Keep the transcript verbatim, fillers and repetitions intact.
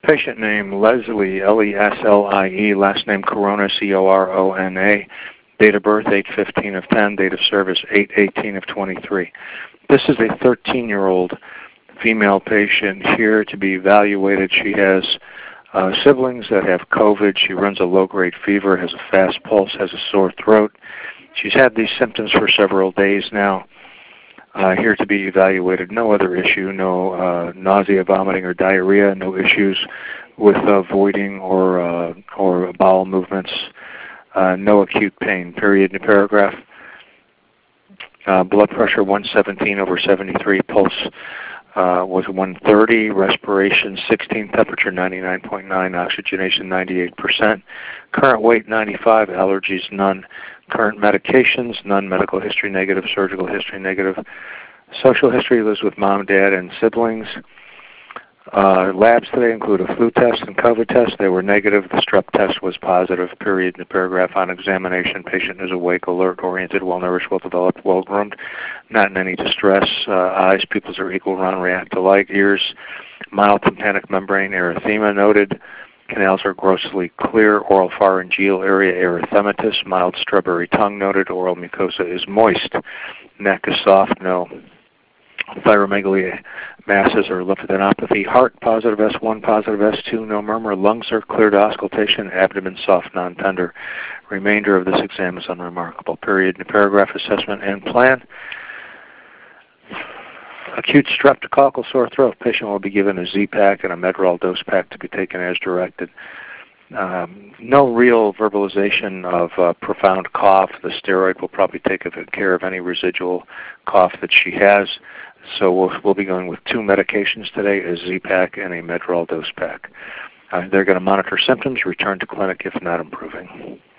Patient name Leslie, L E S L I E, last name Corona, C O R O N A. Date of birth eight fifteen of ten, date of service eight eighteen of twenty-three. This is a thirteen-year-old female patient here to be evaluated. She has uh, siblings that have COVID. She runs a low-grade fever, has a fast pulse, has a sore throat. She's had these symptoms for several days now. Uh, here to be evaluated. No other issue, no uh, nausea, vomiting, or diarrhea, no issues with uh, voiding or, uh, or bowel movements, uh, no acute pain, period in the paragraph. Uh, blood pressure one seventeen over seventy-three, pulse uh, was one thirty, respiration sixteen, temperature ninety-nine point nine, oxygenation ninety-eight percent, current weight ninety-five, allergies none, current medications none, medical history negative, surgical history negative, social history lives with mom, dad, and siblings. Uh, labs today include a flu test and COVID test. They were negative. The strep test was positive, period in the paragraph. On examination, patient is awake, alert, oriented, well-nourished, well-developed, well-groomed, not in any distress. Uh, eyes, pupils are equal, round, react to light. Ears, mild tympanic membrane erythema noted. Canals are grossly clear. Oral pharyngeal area erythematous. Mild strawberry tongue noted. Oral mucosa is moist. Neck is soft, no thyromegaly masses or lymphadenopathy. Heart positive S one, positive S two, no murmur. Lungs are clear to auscultation. Abdomen soft, non-tender. Remainder of this exam is unremarkable. Period in the paragraph. Assessment and plan. Acute streptococcal sore throat. Patient will be given a Z-Pak and a Medrol dose pack to be taken as directed. Um, no real verbalization of uh, profound cough. The steroid will probably take care of any residual cough that she has. So we'll, we'll be going with two medications today, a Z-Pak and a Medrol dose pack. Uh, they're going to monitor symptoms, return to clinic if not improving.